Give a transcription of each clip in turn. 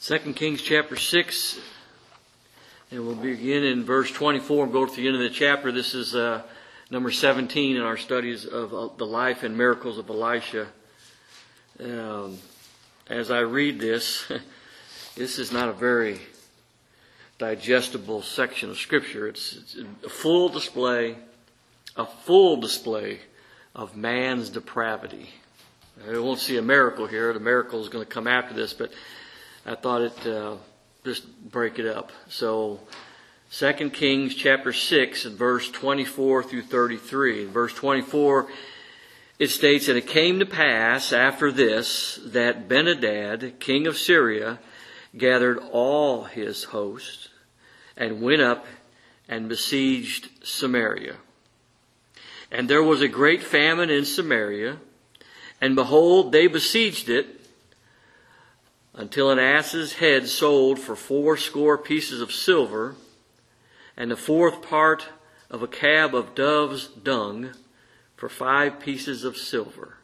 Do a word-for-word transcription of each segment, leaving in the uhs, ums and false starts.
Second Kings chapter six, and we'll begin in verse twenty-four and go to the end of the chapter. This is uh, number seventeen in our studies of uh, the life and miracles of Elisha. Um, as I read this, this is not a very digestible section of Scripture. It's, it's a full display, a full display of man's depravity. We won't see a miracle here. The miracle is going to come after this, but I thought it uh, just break it up. So, Second Kings chapter six and verse twenty-four through thirty-three. In verse twenty-four, it states, "And it came to pass after this that Benhadad, king of Syria, gathered all his host and went up and besieged Samaria. And there was a great famine in Samaria, and behold, they besieged it, until an ass's head sold for fourscore pieces of silver, and the fourth part of a cab of dove's dung for five pieces of silver.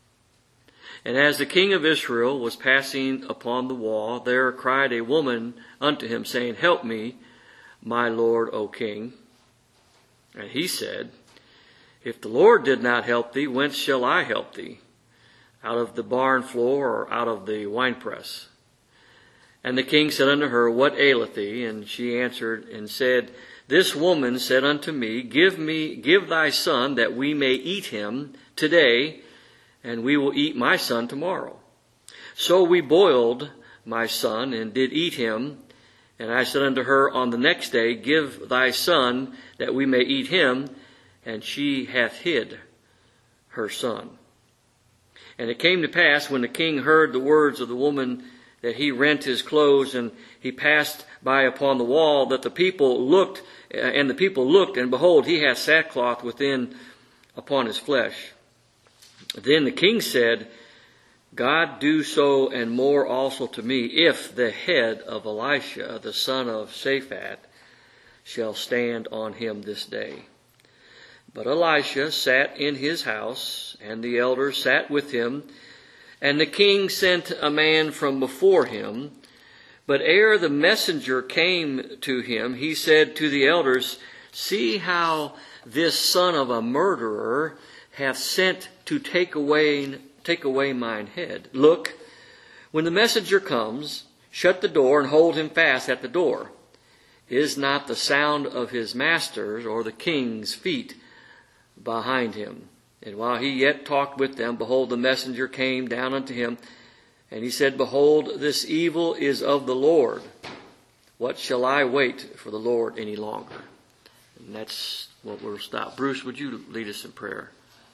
And as the king of Israel was passing upon the wall, there cried a woman unto him, saying, Help me, my lord, O king. And he said, If the Lord did not help thee, whence shall I help thee? Out of the barn floor, or out of the winepress? And the king said unto her, What aileth thee? And she answered and said, This woman said unto me, Give me, give thy son, that we may eat him today, and we will eat my son tomorrow. So we boiled my son, and did eat him. And I said unto her on the next day, Give thy son, that we may eat him. And she hath hid her son. And it came to pass, when the king heard the words of the woman, that he rent his clothes, and he passed by upon the wall, that the people looked, and the people looked, and behold, he hath sackcloth within upon his flesh. Then the king said, God do so and more also to me, if the head of Elisha, the son of Shaphat, shall stand on him this day. But Elisha sat in his house, and the elders sat with him, and the king sent a man from before him. But ere the messenger came to him, he said to the elders, See how this son of a murderer hath sent to take away, take away mine head. Look, when the messenger comes, shut the door and hold him fast at the door. Is not the sound of his master's or the king's feet behind him? And while he yet talked with them, behold, the messenger came down unto him, and he said, Behold, this evil is of the Lord. What shall I wait for the Lord any longer? And that's what we'll stop. Bruce, would you lead us in prayer?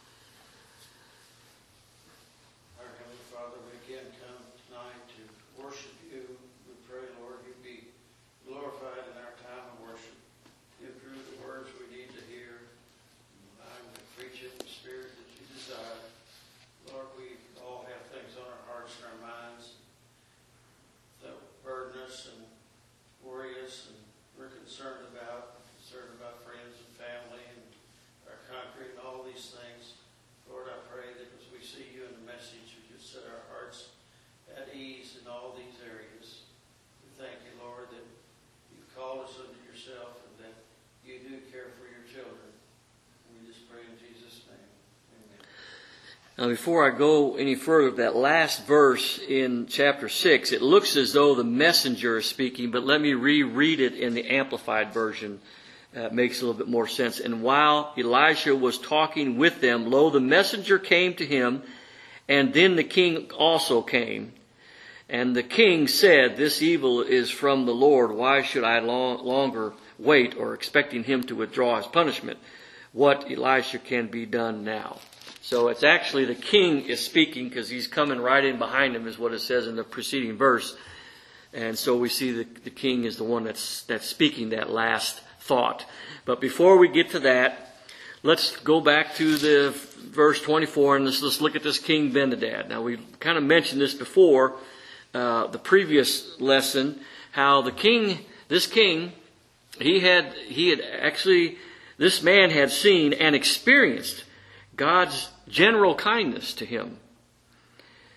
Our Heavenly Father, we again come tonight to worship you. We pray, Lord, you be glorified in our time of worship. Give through the words we need to hear. I'm to preach it in the spirit that you desire. Lord, we all have things on our hearts and our minds that burden us and worry us, and we're concerned about, concerned about friends and family and our country and all these things. Lord, I pray that as we see you in the message, you just set our hearts at ease in all these areas. We thank you, Lord, that you've called us unto yourself and that you do care for your children. We just pray in Jesus' name. Amen. Now, before I go any further, that last verse in chapter six, it looks as though the messenger is speaking, but let me reread it in the Amplified Version. Uh, it makes a little bit more sense. And while Elisha was talking with them, lo, the messenger came to him, and then the king also came. And the king said, This evil is from the Lord. Why should I long, longer wait, or expecting him to withdraw his punishment? What, Elisha, can be done now? So it's actually the king is speaking, because he's coming right in behind him, is what it says in the preceding verse. And so we see the, the king is the one that's that's speaking that last thought. But before we get to that, let's go back to the verse twenty-four, and let's, let's look at this King Benhadad. Now, we kind of mentioned this before, uh, the previous lesson, how the king, this king, he had he had actually, this man had seen and experienced God's general kindness to him.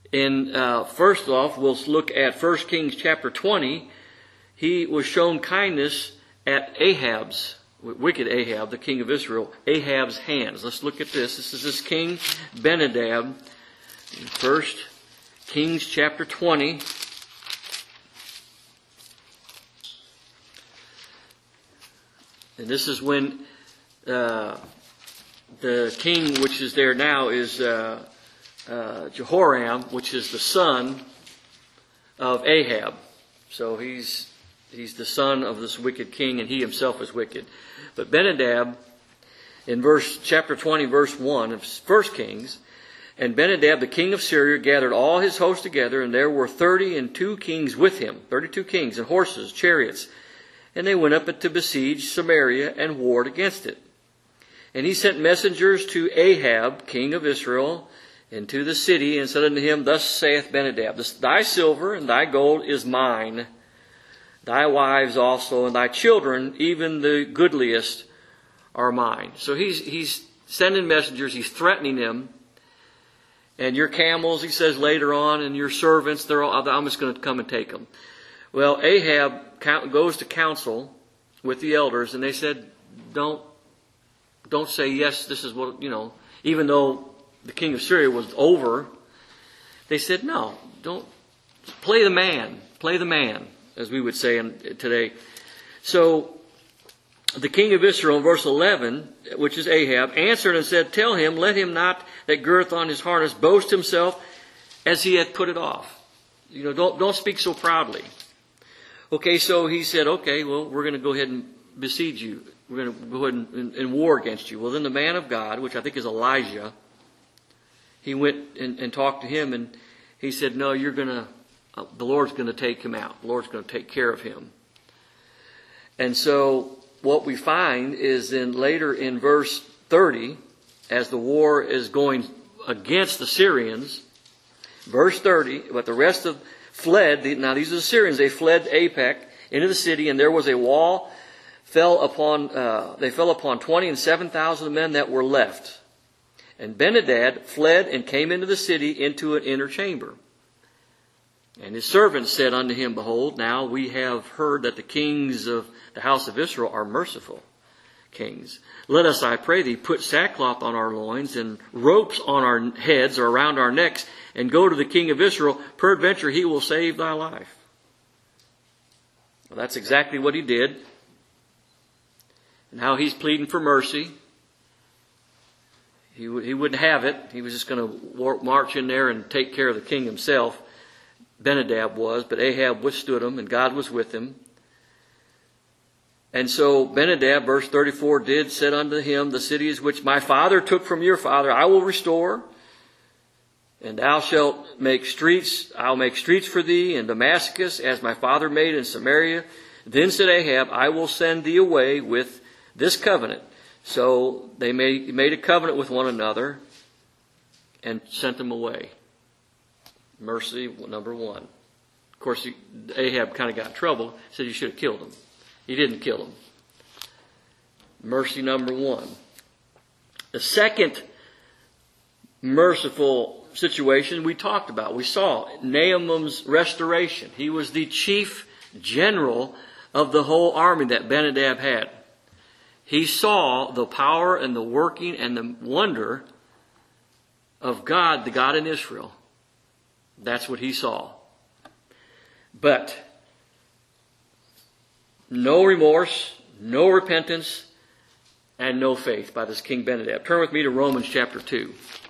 In uh, first off, we'll look at First Kings chapter twenty. He was shown kindness at Ahab's, wicked Ahab, the king of Israel, Ahab's hands. Let's look at this. This is this king Benadab. First Kings chapter twenty. And this is when uh, the king which is there now is uh, uh, Jehoram, which is the son of Ahab. So he's he's the son of this wicked king, and he himself is wicked. But Benadab, in verse chapter twenty, verse one of First Kings, and Benadab, the king of Syria, gathered all his host together, and there were thirty and two kings with him, thirty-two kings and horses, chariots. And they went up to besiege Samaria and warred against it. And he sent messengers to Ahab, king of Israel, into the city, and said unto him, Thus saith Benadab, Thy silver and thy gold is mine, thy wives also, and thy children, even the goodliest, are mine. So he's he's sending messengers, he's threatening them. And your camels, he says later on, and your servants, they're all, I'm just going to come and take them. Well, Ahab goes to council with the elders, and they said, don't, don't say, yes, this is what, you know, even though the king of Syria was over, they said, no, don't, play the man, play the man, as we would say in, today. So, the king of Israel, in verse eleven, which is Ahab, answered and said, Tell him, let him not that girth on his harness boast himself as he had put it off. You know, don't, don't speak so proudly. Okay, so he said, okay, well, we're going to go ahead and besiege you. We're going to go ahead and, and, and war against you. Well, then the man of God, which I think is Elijah, he went and, and talked to him, and he said, no, you're going to, uh, the Lord's going to take him out. The Lord's going to take care of him. And so what we find is then later in verse thirty, as the war is going against the Syrians, verse thirty, but the rest of fled, now these are the Syrians, they fled Apec into the city, and there was a wall, fell upon, uh, they fell upon twenty and seven thousand men that were left. And Benadad fled and came into the city into an inner chamber. And his servants said unto him, Behold, now we have heard that the kings of the house of Israel are merciful kings. Let us, I pray thee, put sackcloth on our loins and ropes on our heads or around our necks, and go to the king of Israel. Peradventure he will save thy life. Well, that's exactly what he did. And how he's pleading for mercy. He, he wouldn't have it. He was just going to march in there and take care of the king himself. Benadab was, but Ahab withstood him, and God was with him. And so Benadab, verse thirty-four, did said unto him, The cities which my father took from your father, I will restore. And thou shalt make streets, I'll make streets for thee in Damascus, as my father made in Samaria. Then said Ahab, I will send thee away with this covenant. So they made, made a covenant with one another and sent them away. Mercy, number one. Of course, he, Ahab kind of got in trouble. He said you should have killed him. He didn't kill him. Mercy, number one. The second merciful situation we talked about. We saw Naaman's restoration. He was the chief general of the whole army that Benadab had. He saw the power and the working and the wonder of God, the God in Israel. That's what he saw. But no remorse, no repentance, and no faith by this King Benadab. Turn with me to Romans chapter two.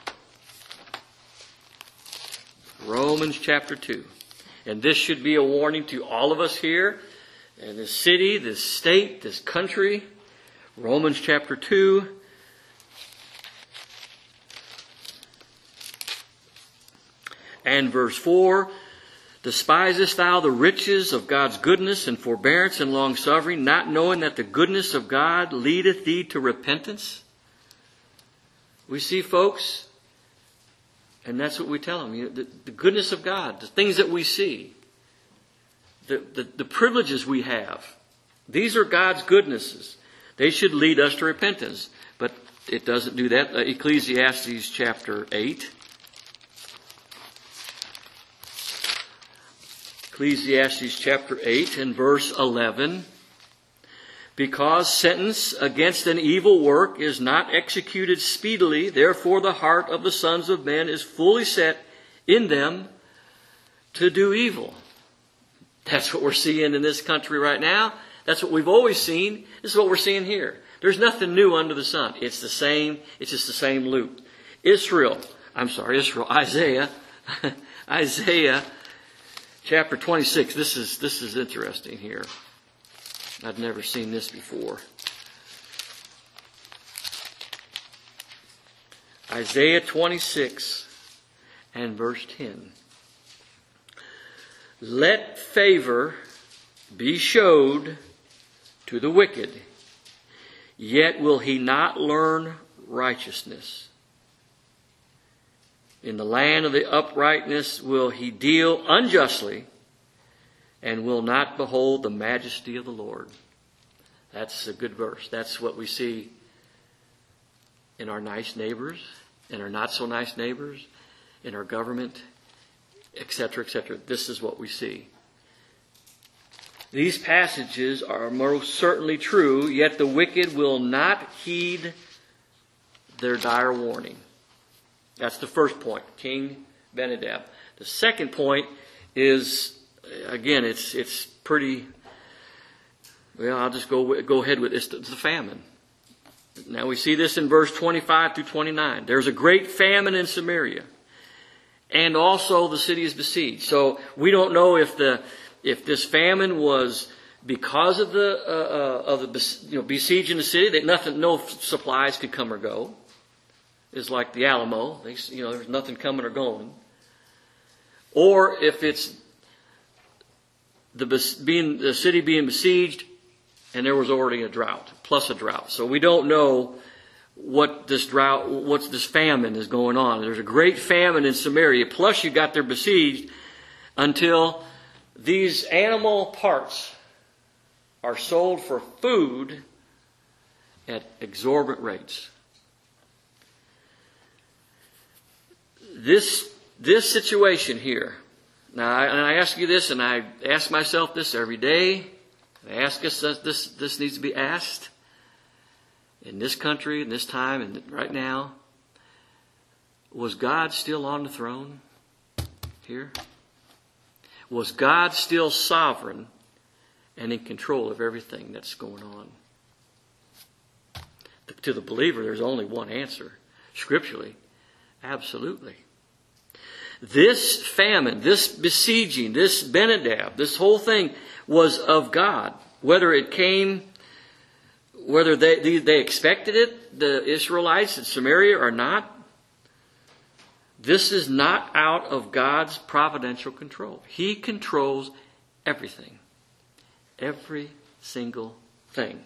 Romans chapter two. And this should be a warning to all of us here in this city, this state, this country. Romans chapter two. And verse four. Despisest thou the riches of God's goodness and forbearance and longsuffering, not knowing that the goodness of God leadeth thee to repentance? We see, folks, and that's what we tell them. You know, the, the goodness of God, the things that we see, the, the, the privileges we have, these are God's goodnesses. They should lead us to repentance. But it doesn't do that. Uh, Ecclesiastes chapter eight. Ecclesiastes chapter eight and verse eleven. Because sentence against an evil work is not executed speedily, therefore the heart of the sons of men is fully set in them to do evil. That's what we're seeing in this country right now. That's what we've always seen. This is what we're seeing here. There's nothing new under the sun. It's the same. It's just the same loop. Israel, I'm sorry, Israel, Isaiah, Isaiah chapter twenty-six. This is, this is interesting here. I've never seen this before. Isaiah twenty-six and verse ten. Let favor be showed to the wicked, yet will he not learn righteousness. In the land of the uprightness will he deal unjustly, and will not behold the majesty of the Lord. That's a good verse. That's what we see in our nice neighbors, in our not so nice neighbors, in our government, et cetera, et cetera. This is what we see. These passages are most certainly true, yet the wicked will not heed their dire warning. That's the first point, King Benadab. The second point is, again, it's it's pretty, well, I'll just go go ahead with this. It's the famine. Now we see this in verse twenty-five through twenty-nine. There's a great famine in Samaria, and also the city is besieged. So we don't know if the if this famine was because of the uh, uh, of the you know besieging the city, that nothing, no supplies could come or go. It's like the Alamo. They, you know, there's nothing coming or going. Or if it's the being the city being besieged, and there was already a drought, plus a drought. So we don't know what this drought, what's this famine is going on. There's a great famine in Samaria. Plus you got there besieged until these animal parts are sold for food at exorbitant rates. This this situation here. Now, I, and I ask you this, and I ask myself this every day. I ask us this. This needs to be asked in this country, in this time, and right now. Was God still on the throne here? Was God still sovereign and in control of everything that's going on? To the believer, there's only one answer. Scripturally, absolutely. This famine, this besieging, this Benadab, this whole thing was of God. Whether it came, whether they, they expected it, the Israelites in Samaria, or not, this is not out of God's providential control. He controls everything. Every single thing.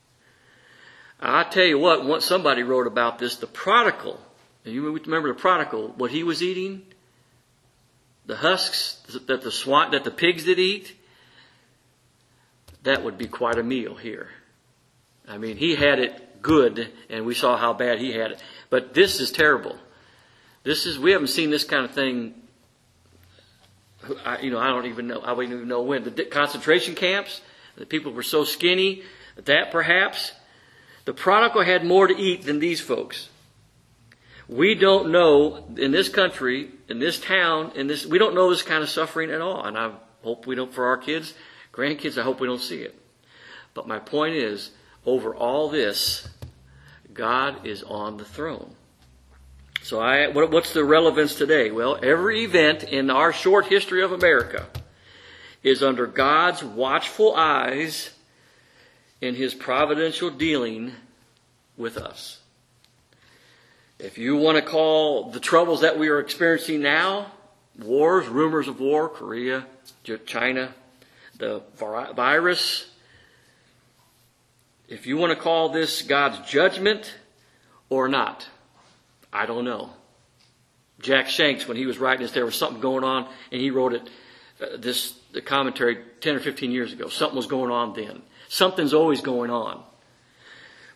I tell you what, what somebody wrote about this, the prodigal. You remember the prodigal, what he was eating? The husks that the swan, that the pigs did eat? That would be quite a meal here. I mean, he had it good, and we saw how bad he had it. But this is terrible. This is, we haven't seen this kind of thing, I, you know, I don't even know, I don't even know when. The concentration camps, the people were so skinny, that perhaps. The prodigal had more to eat than these folks. We don't know in this country, in this town, in this, we don't know this kind of suffering at all. And I hope we don't, for our kids, grandkids, I hope we don't see it. But my point is, over all this, God is on the throne. So I, what, what's the relevance today? Well, every event in our short history of America is under God's watchful eyes in His providential dealing with us. If you want to call the troubles that we are experiencing now, wars, rumors of war, Korea, China, the virus, if you want to call this God's judgment or not, I don't know. Jack Shanks, when he was writing this, there was something going on, and he wrote it, uh, this the commentary ten or fifteen years ago. Something was going on then. Something's always going on.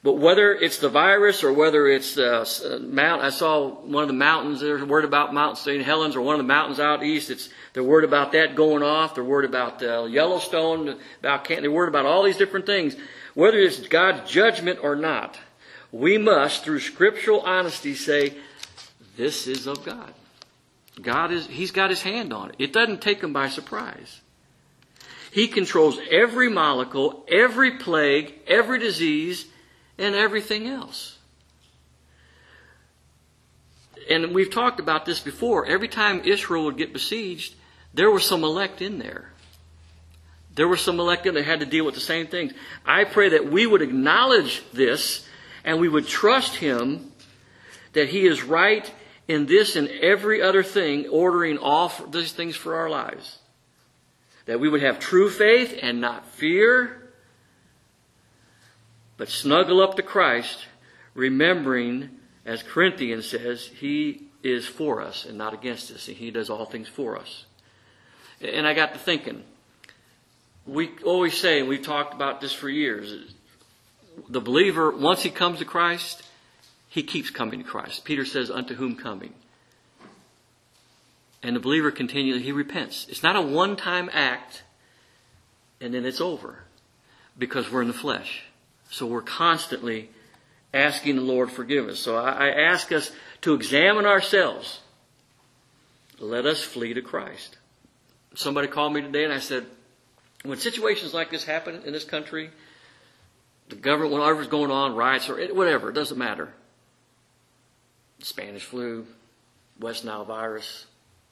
But whether it's the virus or whether it's the mount, I saw one of the mountains, there's a word about Mount Saint Helens or one of the mountains out east. It's they're worried about that going off. They're worried about uh, Yellowstone. About they're worried about all these different things. Whether it's God's judgment or not, we must, through scriptural honesty, say this is of God. God is He's got His hand on it. It doesn't take Him by surprise. He controls every molecule, every plague, every disease, and everything else. And we've talked about this before. Every time Israel would get besieged, there were some elect in there. There were some elect in there that had to deal with the same things. I pray that we would acknowledge this and we would trust Him that He is right in this and every other thing, ordering all these things for our lives. That we would have true faith and not fear, but snuggle up to Christ, remembering, as Corinthians says, He is for us and not against us, and He does all things for us. And I got to thinking, we always say, and we've talked about this for years, the believer, once he comes to Christ, he keeps coming to Christ. Peter says, unto whom coming? And the believer continually, he repents. It's not a one-time act and then it's over because we're in the flesh. So we're constantly asking the Lord forgive us. So I, I ask us to examine ourselves. Let us flee to Christ. Somebody called me today and I said, when situations like this happen in this country, the government, whatever's going on, riots or whatever, it doesn't matter. Spanish flu, West Nile virus,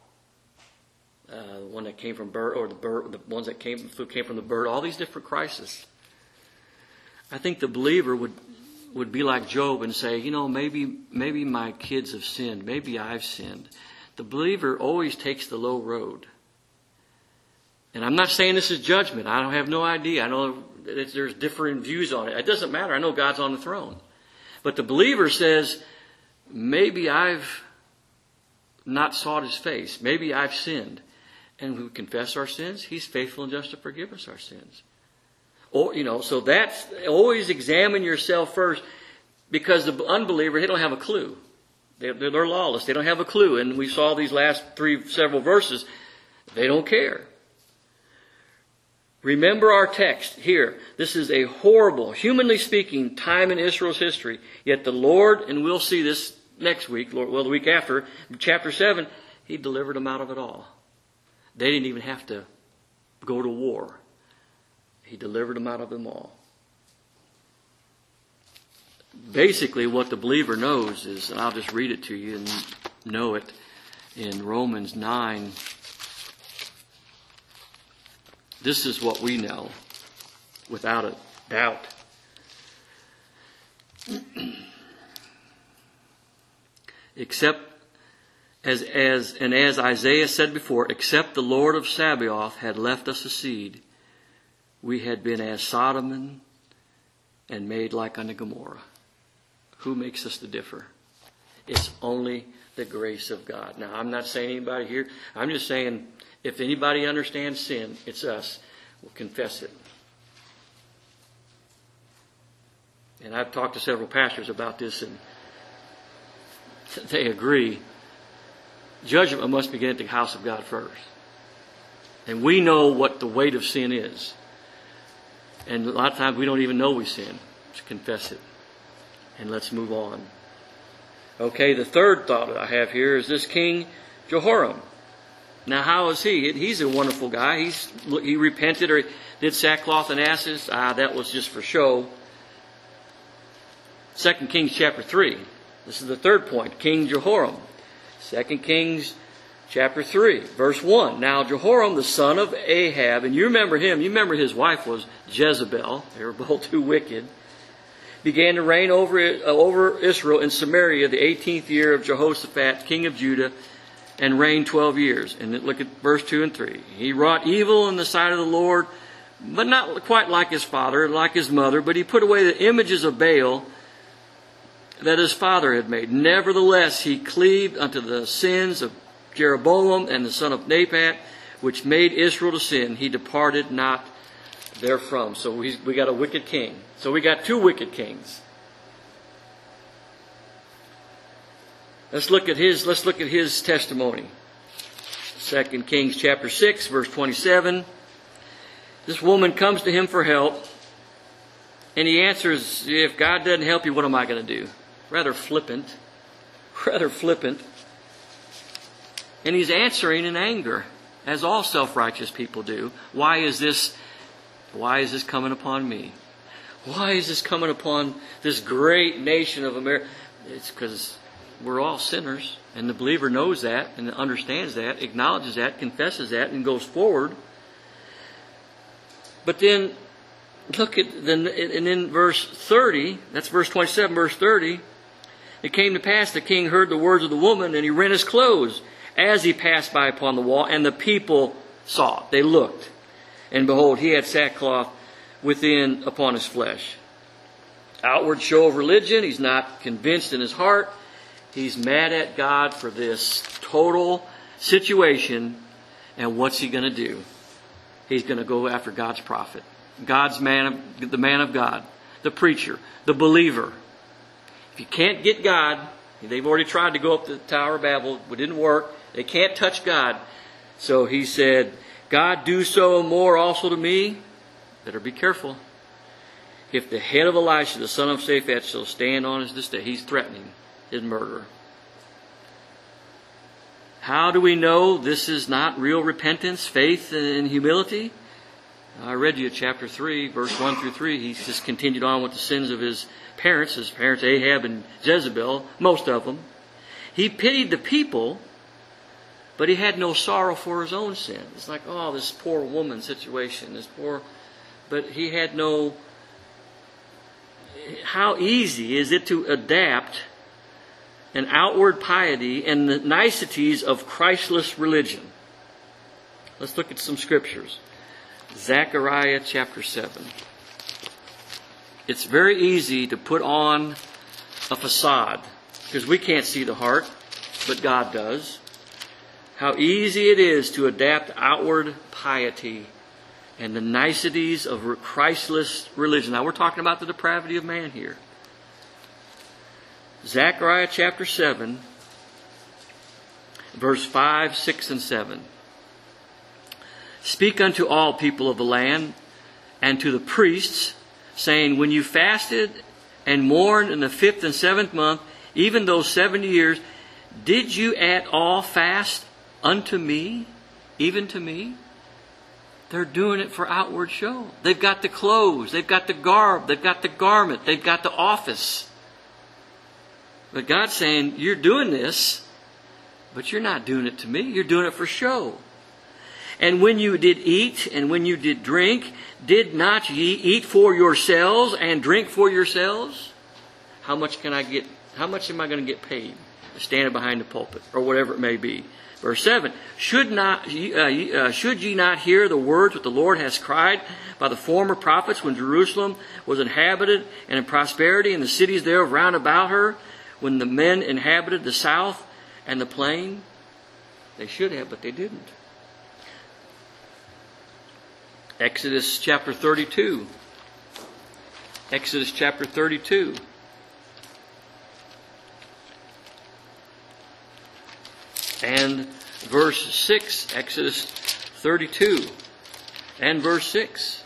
uh, one that came from bird, or the bird, the ones that came, flu came from the bird, all these different crises. I think the believer would would be like Job and say, you know, maybe maybe my kids have sinned, maybe I've sinned. The believer always takes the low road. And I'm not saying this is judgment. I don't have no idea. I know that there's differing views on it. It doesn't matter. I know God's on the throne. But the believer says, maybe I've not sought His face. Maybe I've sinned. And we confess our sins. He's faithful and just to forgive us our sins. Or, you know, so that's, always examine yourself first, because the unbeliever, they don't have a clue. They're, they're lawless. They don't have a clue. And we saw these last three, several verses. They don't care. Remember our text here. This is a horrible, humanly speaking, time in Israel's history. Yet the Lord, and we'll see this next week, well, the week after, chapter seven, He delivered them out of it all. They didn't even have to go to war. He delivered them out of them all. Basically, what the believer knows is, and I'll just read it to you and know it, in Romans nine. This is what we know, without a doubt. Except, as, as, and as Isaiah said before, except the Lord of Sabaoth had left us a seed, we had been as Sodom and made like unto Gomorrah. Who makes us to differ? It's only the grace of God. Now, I'm not saying anybody here. I'm just saying, if anybody understands sin, it's us. We'll confess it. And I've talked to several pastors about this, and they agree. Judgment must begin at the house of God first. And we know what the weight of sin is. And a lot of times we don't even know we sin. Just confess it. And let's move on. Okay, the third thought that I have here is this King Jehoram. Now, how is he? He's a wonderful guy. He's, he repented or did sackcloth and ashes. Ah, that was just for show. Second Kings chapter three. This is the third point. King Jehoram. Second Kings chapter three, verse one. Now Jehoram, the son of Ahab, and you remember him. You remember his wife was Jezebel. They were both too wicked. Began to reign over, over Israel in Samaria the eighteenth year of Jehoshaphat, king of Judah, and reigned twelve years. And look at verse two and three. He wrought evil in the sight of the Lord, but not quite like his father, like his mother, but he put away the images of Baal that his father had made. Nevertheless, he cleaved unto the sins of Jeroboam and the son of Nebat, which made Israel to sin. He departed not therefrom. So we, we got a wicked king. So we got two wicked kings. Let's look at his, let's look at his testimony. Second Kings chapter six, verse twenty-seven. This woman comes to him for help, and he answers, if God doesn't help you, what am I going to do? Rather flippant. Rather flippant. And he's answering in anger, as all self-righteous people do. Why is this, why is this coming upon me? Why is this coming upon this great nation of America? It's because we're all sinners, and the believer knows that and understands that, acknowledges that, confesses that, and goes forward. But then, look at, the, and in verse thirty, that's verse twenty-seven, verse thirty, it came to pass the king heard the words of the woman, and he rent his clothes as he passed by upon the wall, and the people saw it. They looked, and behold, he had sackcloth within upon his flesh. Outward show of religion. He's not convinced in his heart. He's mad at God for this total situation. And what's he going to do? He's going to go after God's prophet, God's man, of, the man of God, the preacher, the believer. If you can't get God, they've already tried to go up the Tower of Babel. It didn't work. They can't touch God. So he said, God, do so more also to me. Better be careful. If the head of Elisha, the son of Shaphat, shall stand on us this day. He's threatening his murderer. How do we know this is not real repentance, faith, and humility? I read you chapter three, verse one through three. He's just continued on with the sins of his parents, his parents Ahab and Jezebel, most of them. He pitied the people, but he had no sorrow for his own sin. It's like, oh, this poor woman situation, this poor... But he had no... How easy is it to adapt an outward piety and the niceties of Christless religion? Let's look at some scriptures. Zechariah chapter seven. It's very easy to put on a facade because we can't see the heart, but God does. How easy it is to adapt outward piety and the niceties of Christless religion. Now we're talking about the depravity of man here. Zechariah chapter seven, verse five, six, and seven. Speak unto all people of the land and to the priests, saying, when you fasted and mourned in the fifth and seventh month, even those seventy years, did you at all fast unto me, even to me? They're doing it for outward show. They've got the clothes, they've got the garb, they've got the garment, they've got the office. But God's saying, you're doing this, but you're not doing it to me. You're doing it for show. And when you did eat and when you did drink, did not ye eat for yourselves and drink for yourselves? How much can I get? How much am I going to get paid? Standing behind the pulpit or whatever it may be. Verse seven, should not uh, uh, should ye not hear the words that the Lord has cried by the former prophets when Jerusalem was inhabited and in prosperity, and the cities thereof round about her, when the men inhabited the south and the plain? They should have, but they didn't. Exodus chapter thirty-two. Exodus chapter thirty-two. And verse six, Exodus thirty-two and verse six.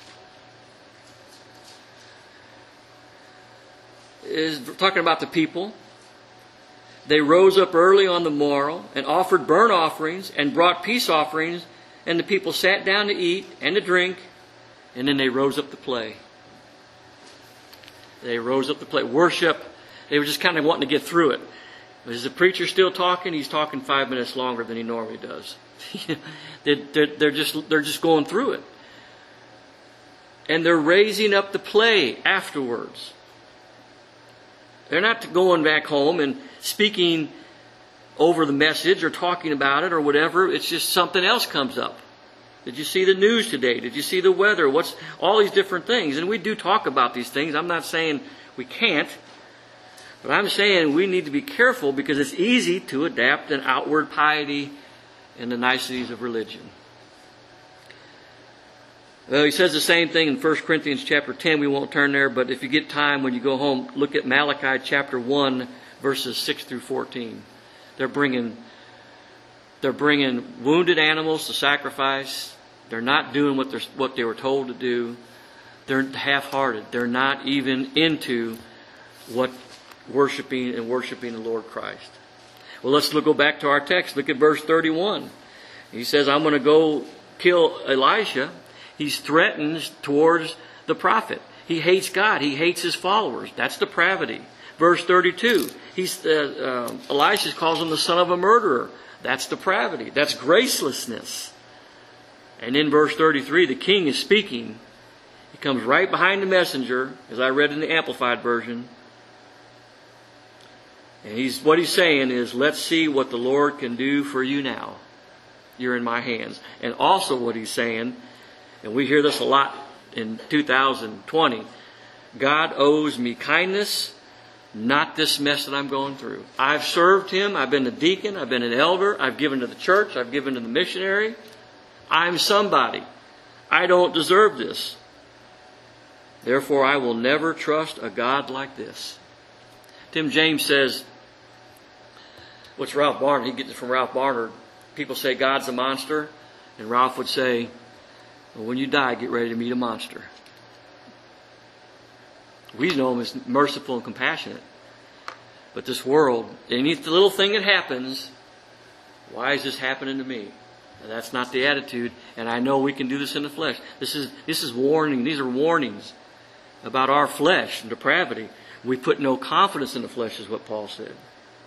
Is talking about the people. They rose up early on the morrow and offered burnt offerings and brought peace offerings, and the people sat down to eat and to drink, and then they rose up to play. They rose up to play. Worship. They were just kind of wanting to get through it. Is the preacher still talking? He's talking five minutes longer than he normally does. they're just they're just going through it. And they're raising up the play afterwards. They're not going back home and speaking over the message or talking about it or whatever. It's just something else comes up. Did you see the news today? Did you see the weather? What's all these different things? And we do talk about these things. I'm not saying we can't. But I'm saying we need to be careful because it's easy to adapt an outward piety and the niceties of religion. Well, he says the same thing in First Corinthians chapter ten. We won't turn there, but if you get time when you go home, look at Malachi chapter one, verses six through fourteen. They're bringing, they're bringing wounded animals to sacrifice. They're not doing what they're what they were told to do. They're half-hearted. They're not even into what worshiping and worshiping the Lord Christ. Well, let's look, go back to our text. Look at verse thirty-one. He says, I'm going to go kill Elisha. He's threatened towards the prophet. He hates God. He hates his followers. That's depravity. Verse thirty-two. He's, uh, uh, Elisha calls him the son of a murderer. That's depravity. That's gracelessness. And in verse thirty-three, the king is speaking. He comes right behind the messenger, as I read in the Amplified Version. And he's what he's saying is, let's see what the Lord can do for you now. You're in my hands. And also what he's saying, and we hear this a lot in two thousand twenty, God owes me kindness, not this mess that I'm going through. I've served him. I've been a deacon. I've been an elder. I've given to the church. I've given to the missionary. I'm somebody. I don't deserve this. Therefore, I will never trust a God like this. Tim James says, what's Ralph Barnard? He gets it from Ralph Barnard. People say God's a monster. And Ralph would say, well, when you die, get ready to meet a monster. We know him as merciful and compassionate. But this world, any little thing that happens, why is this happening to me? And that's not the attitude. And I know we can do this in the flesh. This is this is warning. These are warnings about our flesh and depravity. We put no confidence in the flesh, is what Paul said.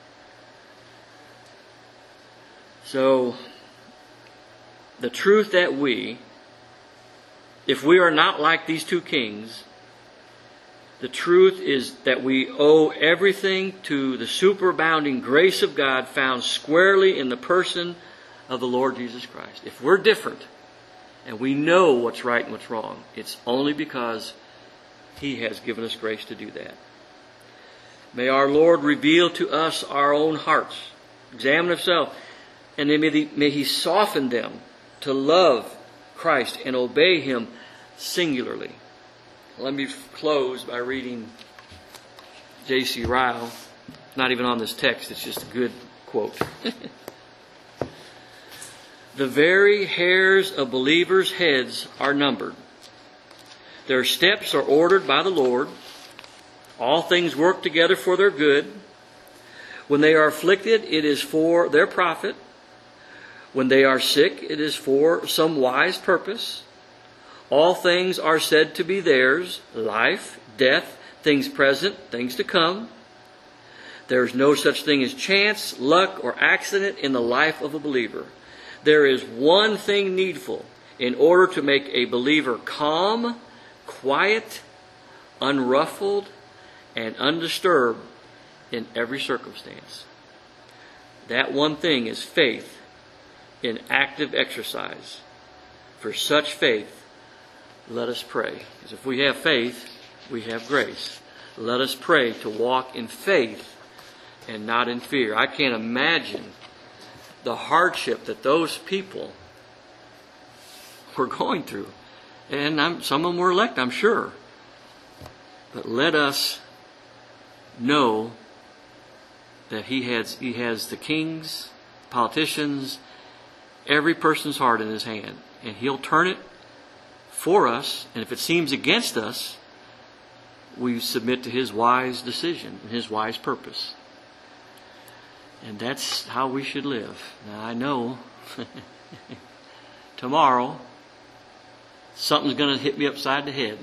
So, the truth that we, if we are not like these two kings, the truth is that we owe everything to the superabounding grace of God found squarely in the person of the Lord Jesus Christ. If we're different and we know what's right and what's wrong, it's only because he has given us grace to do that. May our Lord reveal to us our own hearts, examine himself, and may he, may he soften them to love Christ and obey him singularly. Let me close by reading J C Ryle. Not even on this text, it's just a good quote. The very hairs of believers' heads are numbered. Their steps are ordered by the Lord. All things work together for their good. When they are afflicted, it is for their profit. When they are sick, it is for some wise purpose. All things are said to be theirs, life, death, things present, things to come. There is no such thing as chance, luck, or accident in the life of a believer. There is one thing needful in order to make a believer calm, quiet, unruffled, and undisturbed in every circumstance. That one thing is faith in active exercise. For such faith, let us pray. Because if we have faith, we have grace. Let us pray to walk in faith and not in fear. I can't imagine the hardship that those people were going through. And I'm, some of them were elect, I'm sure. But let us know that he has, he has the kings, politicians, every person's heart in his hand. And he'll turn it for us. And if it seems against us, we submit to his wise decision and his wise purpose. And that's how we should live. Now I know tomorrow something's going to hit me upside the head.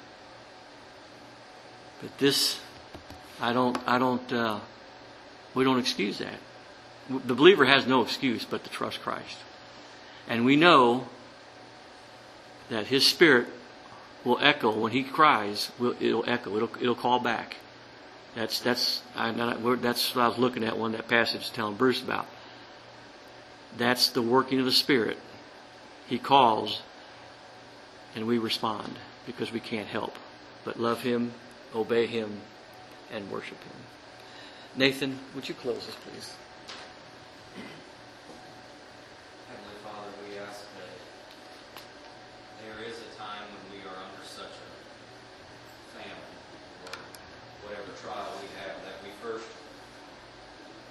But this, I don't, I don't, uh, we don't excuse that. The believer has no excuse but to trust Christ. And we know that his spirit will echo when he cries. It'll echo. It'll, it'll call back. That's that's I, that's what I was looking at when that passage was telling Bruce about. That's the working of the Spirit. He calls, and we respond because we can't help but love him, obey him, and worship him. Nathan, would you close us, please? Heavenly Father, we ask that there is a time when we are under such a famine or whatever trial we have, that we first